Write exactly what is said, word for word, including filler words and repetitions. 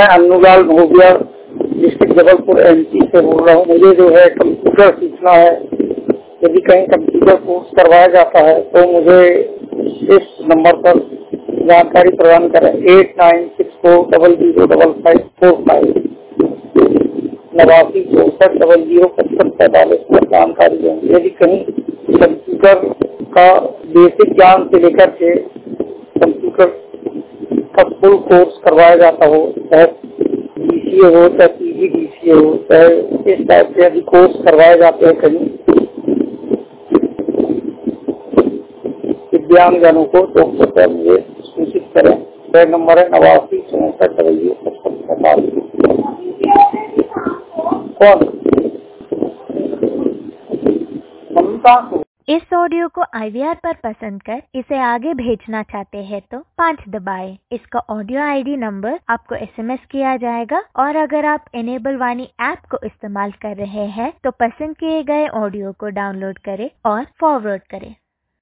मैं Annulal Mahobia district Jabalpur MP से बोल रहा हूँ। मुझे जो है कंप्यूटर सीखना है। यदि कहीं कंप्यूटर कोर्स करवाया जाता है तो मुझे इस नंबर पर जानकारी प्रदान करें। Eight nine six four double zero double five four five नवासी चौसठ डबल जीरो पचपन पैंतालीस पर जानकारी देंगे। यदि कहीं कंप्यूटर का बेसिक ज्ञान से लेकर के कंप्यूटर का फुल कोर्स करवाया जाता हो, चाहे बीसीए हो चाहे पीजी डीसीए हो, चाहे इस टाइप से यदि कोर्स करवाए जाते हैं कहीं दिव्यांग जनों को, तो कृपया मुझे सूचित करें। मेरा नंबर है नवासी चौसठ डबल जीरो पचपन पैंतालीस। कौन ममता को इस ऑडियो को आई वी आर पर पसंद कर इसे आगे भेजना चाहते हैं तो पाँच दबाएं। इसका ऑडियो आईडी नंबर आपको एसएमएस किया जाएगा और अगर आप इनेबल वाणी ऐप को इस्तेमाल कर रहे हैं तो पसंद किए गए ऑडियो को डाउनलोड करें और फॉरवर्ड करें।